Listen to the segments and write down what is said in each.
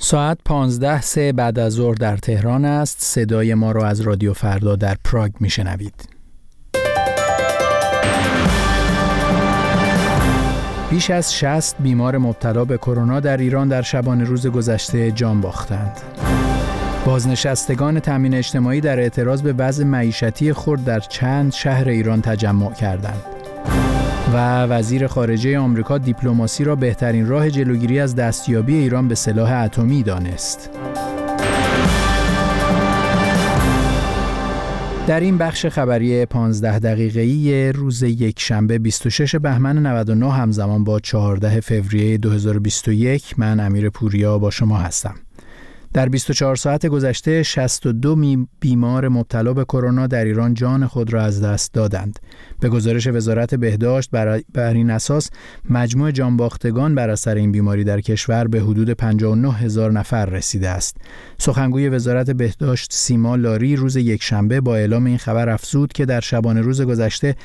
ساعت 15:03 بعد از ظهر در تهران است. صدای ما را از رادیو فردا در پراگ میشنوید. بیش از 60 بیمار مبتلا به کرونا در ایران در شبانه روز گذشته جان باختند. بازنشستگان تامین اجتماعی در اعتراض به وضع معیشتی خرد در چند شهر ایران تجمع کردند. و وزیر خارجه آمریکا دیپلماسی را بهترین راه جلوگیری از دستیابی ایران به سلاح اتمی دانست. در این بخش خبری 15 دقیقه‌ای روز یکشنبه 26 بهمن 99 همزمان با 14 فوریه 2021 من امیر پوریا با شما هستم. در 24 ساعت گذشته 62 بیمار مبتلا به کرونا در ایران جان خود را از دست دادند. به گزارش وزارت بهداشت بر این اساس مجموع جانباختگان بر اثر این بیماری در کشور به حدود 59,000 نفر رسیده است. سخنگوی وزارت بهداشت سیما لاری روز یکشنبه با اعلام این خبر افزود که در شبانه روز گذشته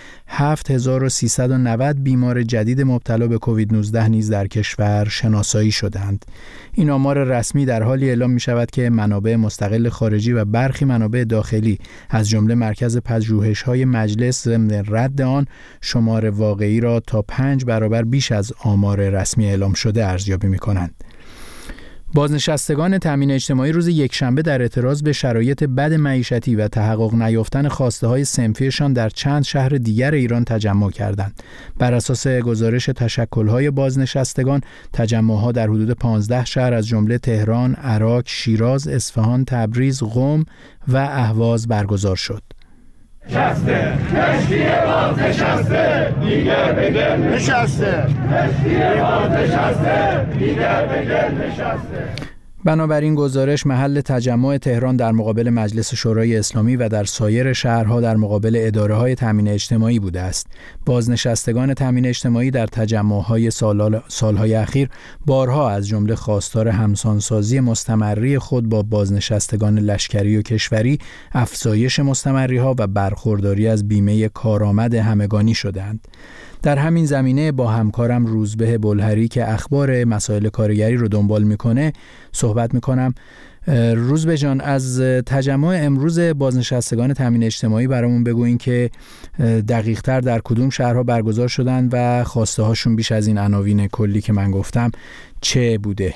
7390 بیمار جدید مبتلا به کووید 19 نیز در کشور شناسایی شدند. این آمار رسمی در حالی اعلام می شود که منابع مستقل خارجی و برخی منابع داخلی از جمله مرکز پژوهش‌های مجلس ضمن رد آن شمار واقعی را تا 5 برابر بیش از آمار رسمی اعلام شده ارزیابی می‌کنند. بازنشستگان تامین اجتماعی روز یکشنبه در اعتراض به شرایط بد معیشتی و تحقق نیافتن خواسته‌های صنفیشان در چند شهر دیگر ایران تجمع کردند. بر اساس گزارش تشکل‌های بازنشستگان، تجمع‌ها در حدود 15 شهر از جمله تهران، عراق، شیراز، اصفهان، تبریز، قم و اهواز برگزار شد. نشسته کشتی باز نشسته دیگر به گل نشسته کشتی باز نشسته دیگر به گل نشسته. بنابراین گزارش محل تجمع تهران در مقابل مجلس شورای اسلامی و در سایر شهرها در مقابل اداره‌های تامین اجتماعی بوده است. بازنشستگان تامین اجتماعی در تجمع‌های سالهای اخیر بارها از جمله خواستار همسانسازی مستمری خود با بازنشستگان لشکری و کشوری، افزایش مستمری‌ها و برخورداری از بیمه کارآمد همگانی شدند. در همین زمینه با همکارم روزبه بلهری که اخبار مسائل کارگری رو دنبال میکنه صحبت میکنم. روزبه جان، از تجمع امروز بازنشستگان تامین اجتماعی برامون بگوین که دقیق تر در کدوم شهرها برگزار شدن و خواسته هاشون بیش از این عناوین کلی که من گفتم چه بوده؟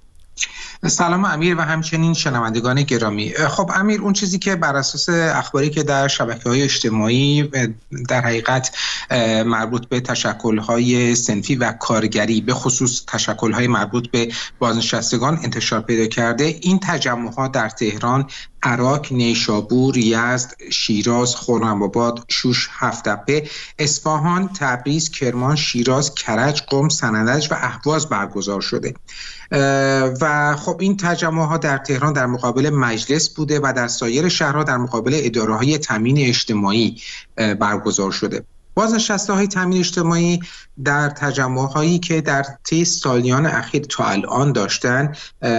سلام امیر و همچنین شنوندگان گرامی. خب امیر، اون چیزی که بر اساس اخباری که در شبکه‌های اجتماعی در حقیقت مربوط به تشکل‌های صنفی و کارگری، به خصوص تشکل‌های مربوط به بازنشستگان انتشار پیدا کرده، این تجمع‌ها در تهران، عراق، نیشابور، یزد، شیراز، خرم‌آباد، شوش، هفت‌تپه، اصفهان، تبریز، کرمان، شیراز، کرج، قم، سنندج و اهواز برگزار شده. و خب این تجمع‌ها در تهران در مقابل مجلس بوده و در سایر شهرها در مقابل اداره‌های تامین اجتماعی برگزار شده. بازنشسته‌های تامین اجتماعی در تجمع‌هایی که در طی سالیان اخیر تا الان داشتن،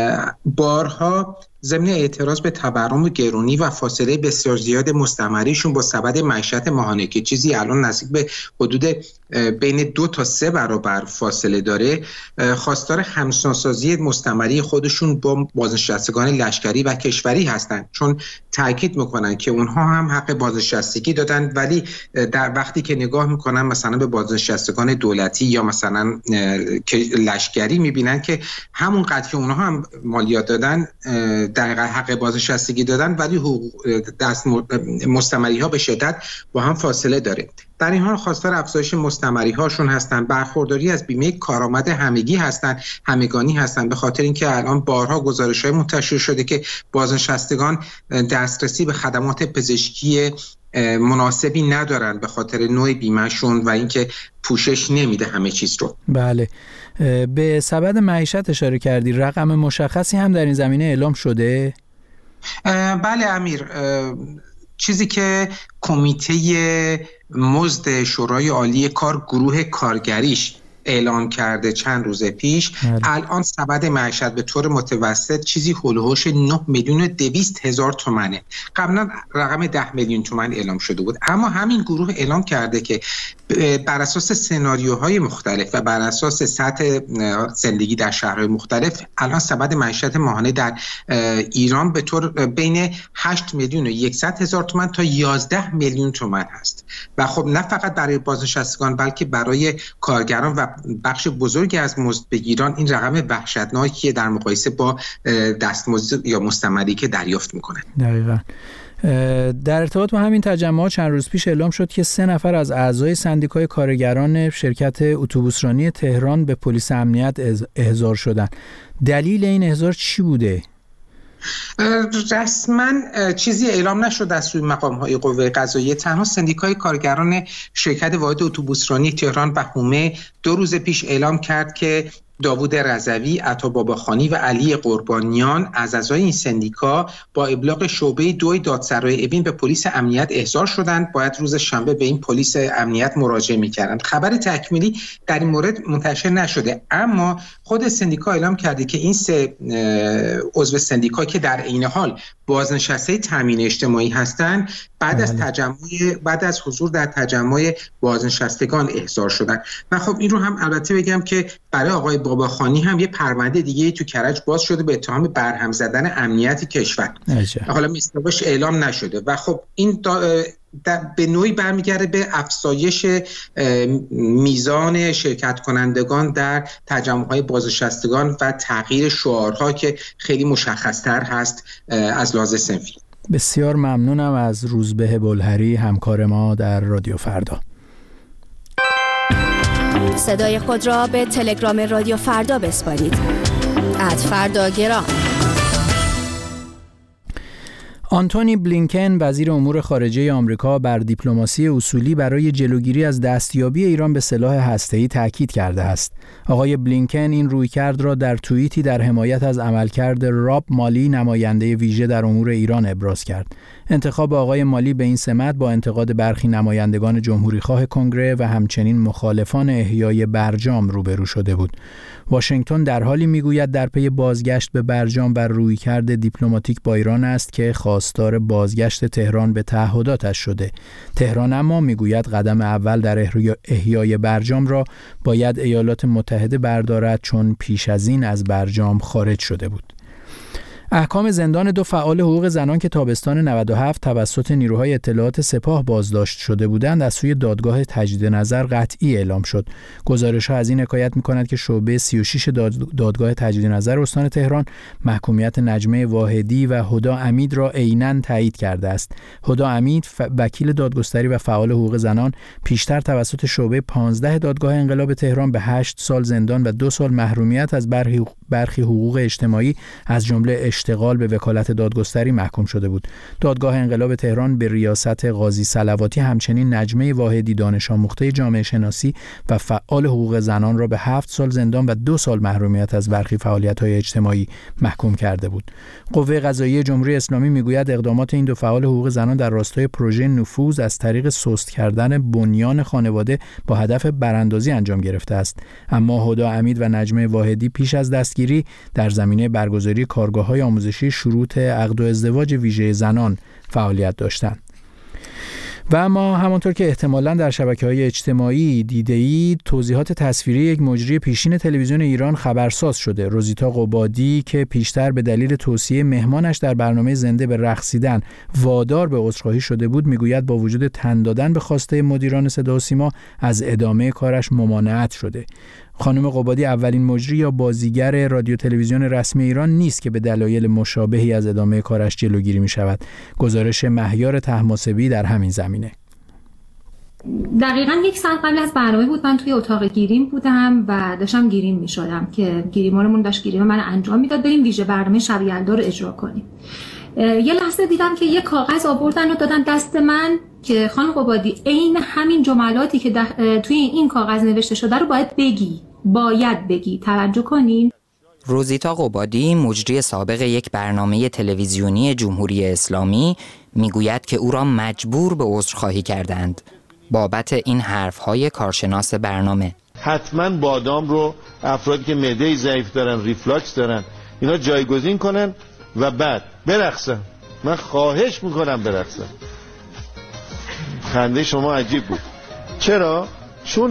بارها ضمن اعتراض به تورم و گرونی و فاصله بسیار زیاد مستمریشون با سبد معیشت ماهانه که چیزی الان نزدیک به حدود بین 2 تا 3 برابر فاصله داره، خواستار همسانسازی مستمری خودشون با بازنشستگان لشکری و کشوری هستند، چون تاکید میکنن که اونها هم حق بازنشستگی دادن، ولی در وقتی که نگاه میکنن مثلا به بازنشستگان دولتی یا مثلا لشکری میبینن که همون قدر که اونها هم مالیات دادن در حق بازنشستگی دادن، ولی حقوق دست مستمری ها به شدت با هم فاصله داره. در این حال خواستار افزایش مستمری هاشون هستن، برخورداری از بیمه کارآمد همگانی هستن، به خاطر اینکه الان بارها گزارش های منتشر شده که بازنشستگان دسترسی به خدمات پزشکی مناسبی ندارن به خاطر نوع بیمهشون و اینکه پوشش نمیده همه چیز رو. بله، به سبد معیشت اشاره کردی، رقم مشخصی هم در این زمینه اعلام شده؟ بله امیر، چیزی که کمیته مزد شورای عالی کار گروه کارگریش اعلام کرده چند روز پیش، الان سبد معیشت به طور متوسط چیزی هولوش 9,200,000 تومانه. قبلا رقم 10 میلیون تومان اعلام شده بود، اما همین گروه اعلام کرده که بر اساس سناریوهای مختلف و بر اساس سطح زندگی در شهرهای مختلف الان سبد معیشت ماهانه در ایران به طور بین 8,100,000 تومان تا 11 میلیون تومان هست و خب نه فقط برای بازنشستگان بلکه برای کارگران و بخش بزرگی از مزدبگیران این رقم وحشتناکیه در مقایسه با دستمزد یا مستمری که دریافت میکنن. دقیقاً. در ارتباط با همین تجمعات چند روز پیش اعلام شد که 3 نفر از اعضای سندیکای کارگران شرکت اتوبوسرانی تهران به پلیس امنیت احضار شدند. دلیل این احضار چی بوده؟ رسما چیزی اعلام نشد از سوی مقام‌های قوه قضاییه. تنها سندیکای کارگران شرکت واحد اتوبوسرانی تهران و حومه 2 روز پیش اعلام کرد که داوود رضوی، عطا باباخانی و علی قربانیان از اعضای این سندیکا با ابلاغ شعبه 2 دادسرای اوین به پلیس امنیت احضار شدند. باید روز شنبه به این پلیس امنیت مراجعه می‌کردند. خبر تکمیلی در این مورد منتشر نشده، اما خود سندیکا اعلام کرده که این 3 عضو سندیکا که در عین حال بازنشسته تامین اجتماعی هستند بعد از حضور در تجمع بازنشستگان احضار شدند. و خب این رو هم البته بگم که برای آقای باباخانی هم یه پرونده دیگه تو کرج باز شده به اتهام برهم زدن امنیت کشور. حالا مستندش اعلام نشده و خب این به نوعی برمیگرده به افزایش میزان شرکت کنندگان در تجمع‌های بازنشستگان و تغییر شعارها که خیلی مشخص‌تر هست از لحاظ صنفی. بسیار ممنونم از روزبه بلهری همکار ما در رادیو فردا. صدای خود را به تلگرام رادیو فردا بسپارید. @فرداگرام. آنتونی بلینکن وزیر امور خارجه آمریکا بر دیپلماسی اصولی برای جلوگیری از دستیابی ایران به سلاح هسته‌ای تاکید کرده است. آقای بلینکن این رویکرد را در توییتی در حمایت از عملکرد راب مالی نماینده ویژه در امور ایران ابراز کرد. انتخاب آقای مالی به این سمت با انتقاد برخی نمایندگان جمهوریخواه کنگره و همچنین مخالفان احیای برجام روبرو شده بود. واشنگتن در حالی میگوید در پی بازگشت به برجام و رویکرد دیپلماتیک با ایران است که خواستار بازگشت تهران به تعهداتش شده. تهران اما میگوید قدم اول در احیای برجام را باید ایالات متحده بردارد چون پیش از این از برجام خارج شده بود. احکام زندان 2 فعال حقوق زنان که تابستان 97 توسط نیروهای اطلاعات سپاه بازداشت شده بودند از سوی دادگاه تجدید نظر قطعی اعلام شد. گزارش‌ها از این حکایت می‌کند که شعبه 36 دادگاه تجدید نظر استان تهران محکومیت نجمه واحدی و هدا امید را عیناً تایید کرده است. هدا امید وکیل دادگستری و فعال حقوق زنان پیشتر توسط شعبه 15 دادگاه انقلاب تهران به 8 سال زندان و 2 سال محرومیت از برخی حقوق اجتماعی از جمله اشتغال به وکالت دادگستری محکوم شده بود. دادگاه انقلاب تهران به ریاست قاضی صلواتی همچنین نجمه واحدی دانش آموخته جامعه شناسی و فعال حقوق زنان را به 7 سال زندان و 2 سال محرومیت از برخی فعالیت‌های اجتماعی محکوم کرده بود. قوه قضاییه جمهوری اسلامی میگوید اقدامات این 2 فعال حقوق زنان در راستای پروژه نفوذ از طریق سست کردن بنیان خانواده با هدف براندازی انجام گرفته است. اما هدا امید و نجمه واحدی پیش از دستگیری در زمینه برگزاری کارگاه‌های آموزشی شروط عقد و ازدواج ویژه زنان فعالیت داشتند. و اما همانطور که احتمالاً در شبکه‌های اجتماعی دیده‌اید توضیحات تصویری یک مجری پیشین تلویزیون ایران خبرساز شده. روزیتا قبادی که پیشتر به دلیل توصیه مهمانش در برنامه زنده به رقصیدن وادار به عذرخواهی شده بود میگوید با وجود تن دادن به خواسته مدیران صدا و سیما از ادامه کارش ممانعت شده. خانم قبادی اولین مجری یا بازیگر رادیو تلویزیون رسمی ایران نیست که به دلایل مشابهی از ادامه کارش جلوگیری می شود. گزارش مهیار طهماسبی در همین زمینه. دقیقاً 1 ساعت قبل از برنامه بود من توی اتاق گیریم بودم و داشتم گیریم می شدم که گیریمارمون داشت گیریم من انجام میداد بریم ویژه برنامه شب یلدا رو اجرا کنیم. یه لحظه دیدم که یه کاغذ آوردن و دادن دست من که خانم قبادی عین همین جملاتی که توی این کاغذ نوشته شده رو باید بگی. توجه کنین. روزیتا قبادی مجری سابق یک برنامه تلویزیونی جمهوری اسلامی میگوید که او را مجبور به عذرخواهی کردند بابت این حرفهای کارشناس برنامه. حتما بادام رو افرادی که معده ضعیف دارن، ریفلاکس دارن، اینا جایگزین کنن و بعد برقصن. من خواهش میکنم برقصن. خنده شما عجیب بود. چرا؟ چون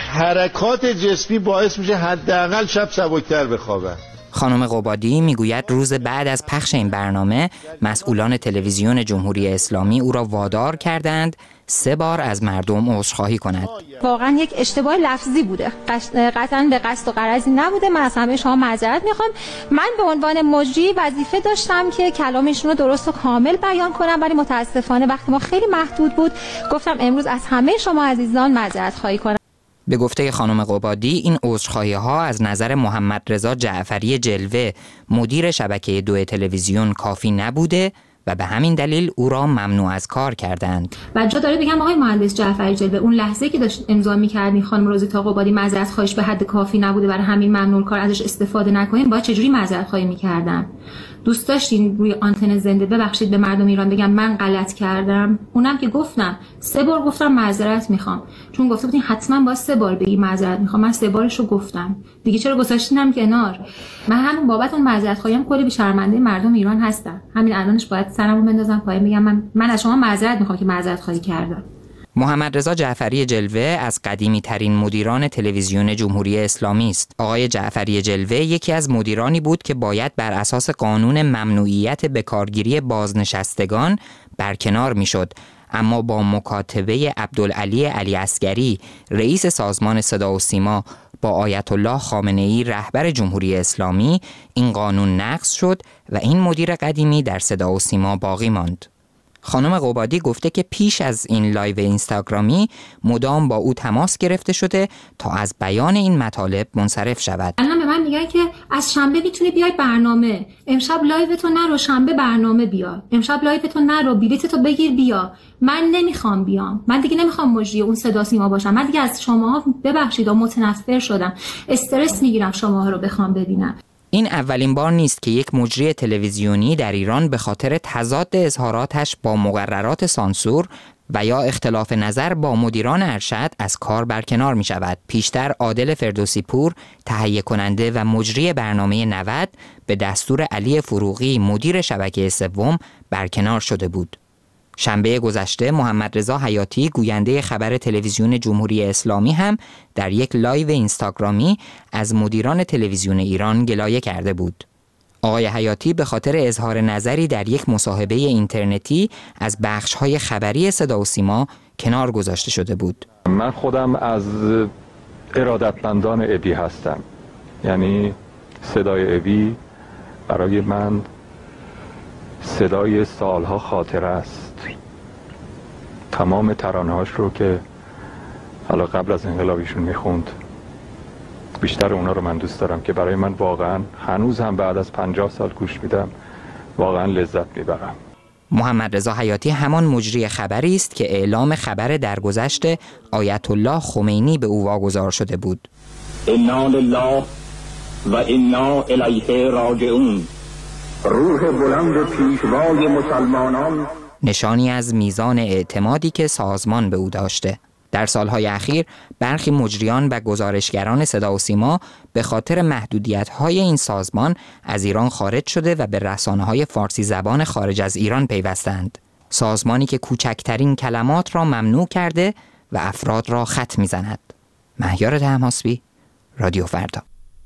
حرکات جسمی باعث میشه حداقل شب سبکتر بخوابن. خانم قبادی میگوید روز بعد از پخش این برنامه مسئولان تلویزیون جمهوری اسلامی او را وادار کردند 3 بار از مردم عذرخواهی کند. واقعا یک اشتباه لفظی بوده، قطعا به قصد و غرضی نبوده. من از همه شما معذرت میخوام. من به عنوان مجری وظیفه داشتم که کلامشون رو درست و کامل بیان کنم، ولی متاسفانه وقتی ما خیلی محدود بود گفتم امروز از همه شما عزیزان معذرت خواهی کنم. به گفته خانم قبادی این عذرخواهی‌ها از نظر محمد رضا جعفری جلوه مدیر شبکه 2 تلویزیون کافی نبوده و به همین دلیل او را ممنوع از کار کردند. و جا داره بگم آقای مهندس جعفری جلوه اون لحظه که داشت امضا می‌کردین خانم روزیتا قبادی معذرت خواهیش به حد کافی نبوده برای همین ممنوع کار ازش استفاده نکنین، باید چجوری معذرت خواهی می‌کردن؟ دوست داشتین روی آنتن زنده ببخشید به مردم ایران بگم من غلط کردم؟ اونم که گفتم 3 بار گفتم معذرت میخوام، چون گفته بودین حتما باید 3 بار بگی معذرت میخوام. من 3 بارشو گفتم دیگه، چرا گذاشتینم کنار؟ من همون بابت اون معذرت خواهیم کلی به شرمنده مردم ایران هستم. همین الانش باید سرمو بندازم پایین بگم من از شما معذرت میخوام که معذرت خواهی کردم. محمد رضا جعفری جلوه از قدیمی ترین مدیران تلویزیون جمهوری اسلامی است. آقای جعفری جلوه یکی از مدیرانی بود که باید بر اساس قانون ممنوعیت بکارگیری بازنشستگان برکنار میشد، اما با مکاتبه عبدالعلی علی عسگری رئیس سازمان صدا و سیما با آیت الله خامنه‌ای رهبر جمهوری اسلامی این قانون نقض شد و این مدیر قدیمی در صدا و سیما باقی ماند. خانم قبادی گفته که پیش از این لایو اینستاگرامی مدام با او تماس گرفته شده تا از بیان این مطالب منصرف شود. الان به من میگن که از شنبه میتونی بیای برنامه، امشب لایوتو نرو، شنبه برنامه بیا، امشب لایوتو نرو، بلیتتو بگیر بیا. من نمیخوام بیام، من دیگه نمیخوام مجری اون صدا سیما باشم. من دیگه از شماها ببخشید متنفر شدم، استرس میگیرم شماها رو بخوام ببینم. این اولین بار نیست که یک مجری تلویزیونی در ایران به خاطر تضاد اظهاراتش با مقررات سانسور و یا اختلاف نظر با مدیران ارشد از کار برکنار می شود. پیشتر عادل فردوسی پور تهیه کننده و مجری برنامه 90 به دستور علی فروغی مدیر شبکه 3 برکنار شده بود. شنبه گذشته محمد رضا حیاتی گوینده خبر تلویزیون جمهوری اسلامی هم در یک لایو اینستاگرامی از مدیران تلویزیون ایران گلایه کرده بود. آقای حیاتی به خاطر اظهار نظری در یک مصاحبه اینترنتی از بخش‌های خبری صدا و سیما کنار گذاشته شده بود. من خودم از ارادتمندان ابی هستم، یعنی صدای ابی برای من صدای سالها خاطره است. تمام ترانه‌هاش رو که حالا قبل از انقلاب ایشون میخوند، بیشتر اونا رو من دوست دارم که برای من واقعا هنوز هم بعد از 50 سال گوش میدم، واقعا لذت میبرم. محمد رضا حیاتی همان مجری خبری است که اعلام خبر درگذشت آیت الله خمینی به او واگذار شده بود. انا لله و انا الیه راجعون. روح بلند پیشوای مسلمانان، نشانی از میزان اعتمادی که سازمان به او داشته. در سالهای اخیر برخی مجریان و گزارشگران صدا و سیما به خاطر محدودیت‌های این سازمان از ایران خارج شده و به رسانه‌های فارسی زبان خارج از ایران پیوستند. سازمانی که کوچکترین کلمات را ممنوع کرده و افراد را خط می‌زند. مهیار طهماسبی، رادیو فردا.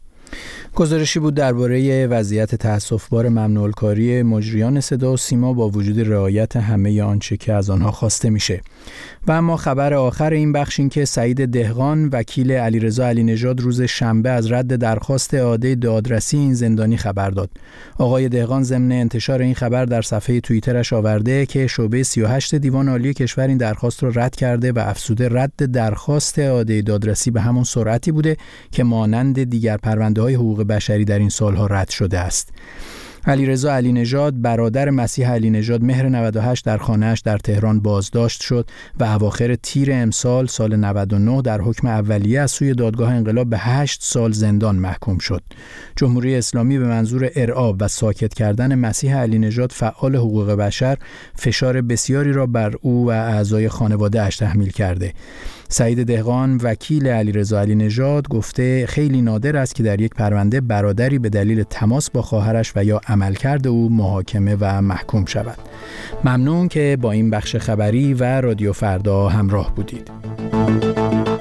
گزارشی بود درباره وضعیت تأسف‌بار ممنوع‌الکاری مجریان صدا و سیما با وجود رعایت همه آنچه که از آنها خواسته میشه. و اما خبر آخر این بخش این که سعید دهقان وکیل علیرضا علی‌نژاد روز شنبه از رد درخواست اعاده دادرسی این زندانی خبر داد. آقای دهقان ضمن انتشار این خبر در صفحه توییترش آورده که شعبه 38 دیوان عالی کشور این درخواست را رد کرده و افزوده رد درخواست اعاده دادرسی به همون سرعتی بوده که مانند دیگر پرونده‌های حقوق بشری در این سالها رد شده است. علیرضا علی‌نژاد برادر مسیح علی‌نژاد مهر 98 در خانه‌اش در تهران بازداشت شد و اواخر تیر امسال سال 99 در حکم اولیه از سوی دادگاه انقلاب به 8 سال زندان محکوم شد. جمهوری اسلامی به منظور ارعاب و ساکت کردن مسیح علی‌نژاد فعال حقوق بشر فشار بسیاری را بر او و اعضای خانواده‌اش تحمیل کرده. سعید دهقان وکیل علیرضا علی‌نژاد گفته خیلی نادر است که در یک پرونده برادری به دلیل تماس با خواهرش و یا عملکرد او محاکمه و محکوم شود. ممنون که با این بخش خبری و رادیو فردا همراه بودید.